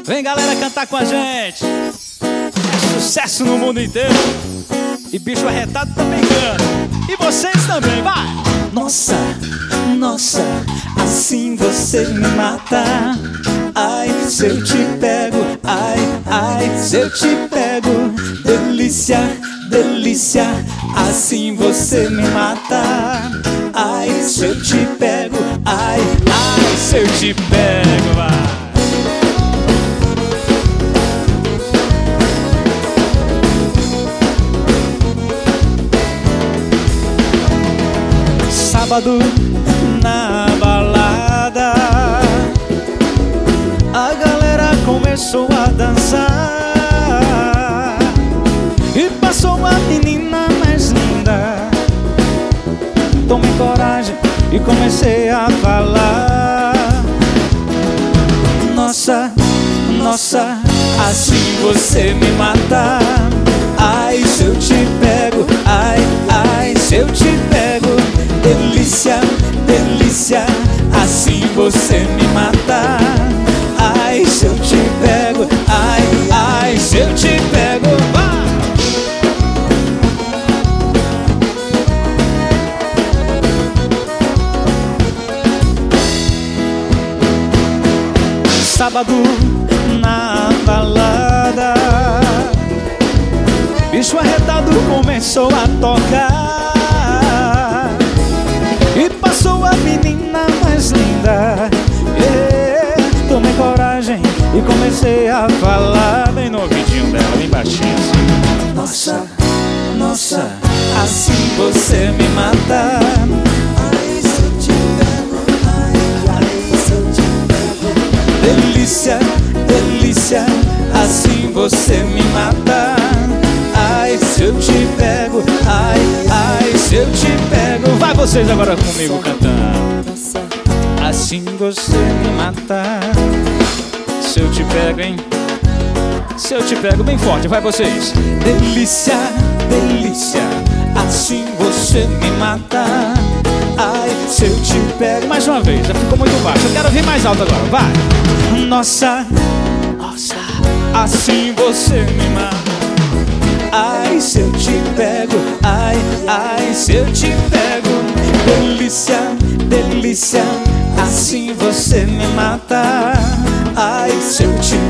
Vem galera cantar com a gente. É sucesso no mundo inteiro. E bicho arretado também canta. E vocês também, vai! Nossa, nossa, assim você me mata. Ai, se eu te pego, ai, ai, se eu te pego. Delícia, delícia, assim você me mata. Ai, se eu te pego, ai, ai, se eu te pego, vai. Sábado na balada, a galera começou a dançar e passou a menina mais linda. Tomei coragem e comecei a falar. Nossa, nossa, assim você me mata. Ai, se eu te pego, ai, ai, se eu te pego. Delícia, delícia, assim você me mata. Ai, se eu te pego, ai, ai, se eu te pego, vai! Sábado na balada, bicho arretado começou a tocar e passou a menina mais linda. Tomei coragem e comecei a falar bem no ouvidinho dela, bem baixinho assim. Nossa, nossa, assim você me mata. Ai, se eu te pego, ai, ai, se eu te pego. Delícia, delícia, assim você me mata. Ai, se eu te pego, ai, ai, se eu te pego. Vai vocês agora comigo cantando. Assim você me mata. Se eu te pego, hein? Se eu te pego bem forte, vai vocês. Delícia, delícia, assim você me mata. Ai, se eu te pego. Mais uma vez, já ficou muito baixo. Eu quero ouvir mais alto agora, vai. Nossa, nossa, assim você me mata. Ai, se eu te pego, ai, ai, se eu te pego. Delícia, delícia, assim você me mata. Ai, se eu te